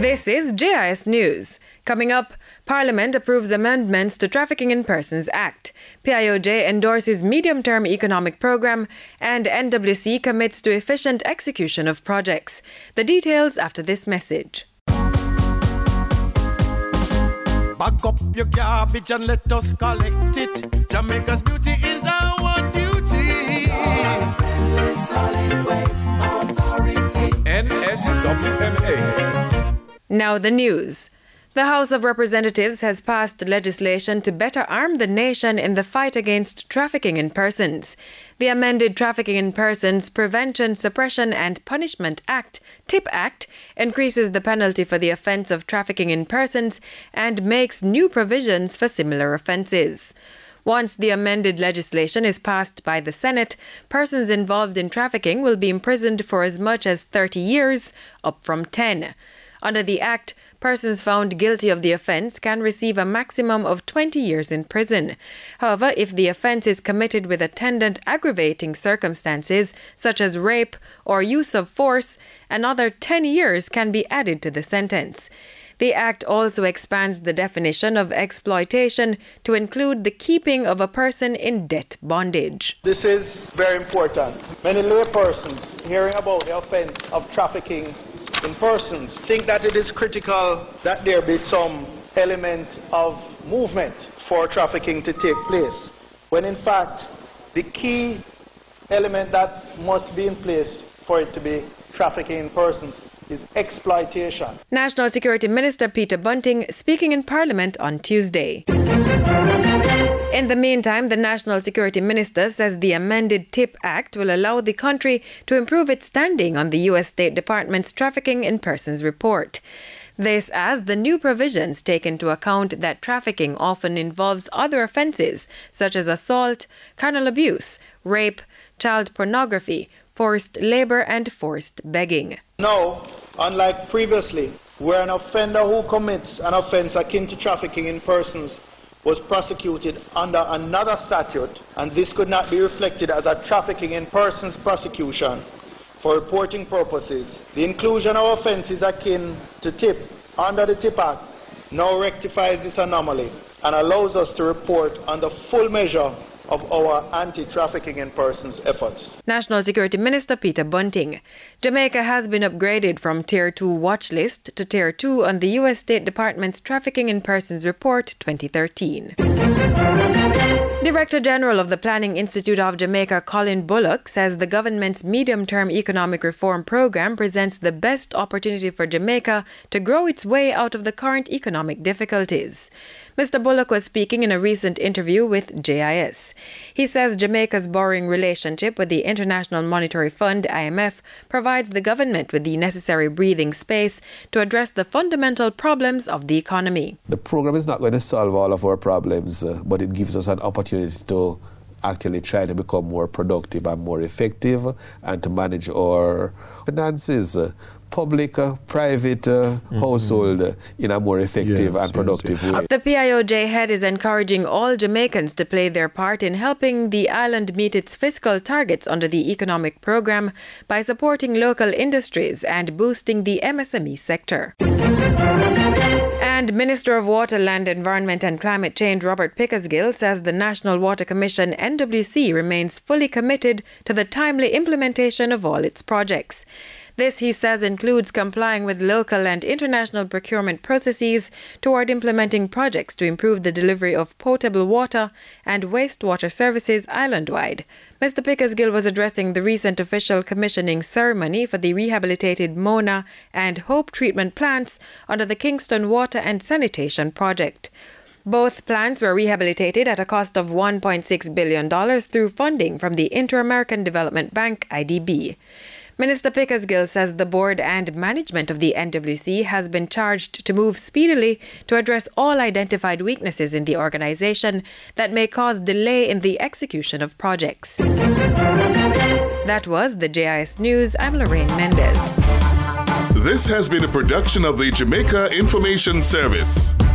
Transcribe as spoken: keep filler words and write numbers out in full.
This is J I S News. Coming up, Parliament approves amendments to Trafficking in Persons Act. P I O J endorses medium-term economic program, and N W C commits to efficient execution of projects. The details after this message. Back up your garbage and let us collect it. Jamaica's beauty is our duty. Solid Waste Authority. N S W M A. Now the news. The House of Representatives has passed legislation to better arm the nation in the fight against trafficking in persons. The amended Trafficking in Persons Prevention, Suppression and Punishment Act, TIP Act, increases the penalty for the offence of trafficking in persons and makes new provisions for similar offences. Once the amended legislation is passed by the Senate, persons involved in trafficking will be imprisoned for as much as thirty years, up from ten. Under the Act, persons found guilty of the offence can receive a maximum of twenty years in prison. However, if the offence is committed with attendant aggravating circumstances, such as rape or use of force, another ten years can be added to the sentence. The Act also expands the definition of exploitation to include the keeping of a person in debt bondage. This is very important. Many laypersons hearing about the offence of trafficking in persons think that it is critical that there be some element of movement for trafficking to take place, when in fact the key element that must be in place for it to be trafficking in persons is exploitation. National Security Minister Peter Bunting speaking in Parliament on Tuesday. In the meantime, the National Security Minister says the amended TIP Act will allow the country to improve its standing on the U S State Department's Trafficking in Persons report. This as the new provisions take into account that trafficking often involves other offences such as assault, carnal abuse, rape, child pornography, forced labour and forced begging. Now, unlike previously, where an offender who commits an offence akin to trafficking in persons was prosecuted under another statute, and this could not be reflected as a trafficking in persons prosecution for reporting purposes, the inclusion of offences akin to TIP under the TIP Act now rectifies this anomaly and allows us to report on the full measure of our anti-trafficking in persons efforts. National Security Minister Peter Bunting. Jamaica has been upgraded from Tier two watch list to Tier two on the U S State Department's Trafficking in Persons Report twenty thirteen. Director General of the Planning Institute of Jamaica, Colin Bullock, says the government's medium-term economic reform program presents the best opportunity for Jamaica to grow its way out of the current economic difficulties. Mister Bullock was speaking in a recent interview with J I S. He says Jamaica's borrowing relationship with the International Monetary Fund, I M F, provides the government with the necessary breathing space to address the fundamental problems of the economy. The program is not going to solve all of our problems, uh, but it gives us an opportunity to actually try to become more productive and more effective and to manage our finances. Uh, public, uh, private, uh, mm-hmm. household uh, in a more effective yes, and productive yes, yes. way. The P I O J head is encouraging all Jamaicans to play their part in helping the island meet its fiscal targets under the economic program by supporting local industries and boosting the M S M E sector. And Minister of Water, Land, Environment and Climate Change Robert Pickersgill says the National Water Commission N W C remains fully committed to the timely implementation of all its projects. This, he says, includes complying with local and international procurement processes toward implementing projects to improve the delivery of potable water and wastewater services island-wide. Mister Pickersgill was addressing the recent official commissioning ceremony for the rehabilitated Mona and Hope treatment plants under the Kingston Water and Sanitation Project. Both plants were rehabilitated at a cost of one point six billion dollars through funding from the Inter-American Development Bank, I D B. Minister Pickersgill says the board and management of the N W C has been charged to move speedily to address all identified weaknesses in the organization that may cause delay in the execution of projects. That was the J I S News. I'm Lorraine Mendez. This has been a production of the Jamaica Information Service.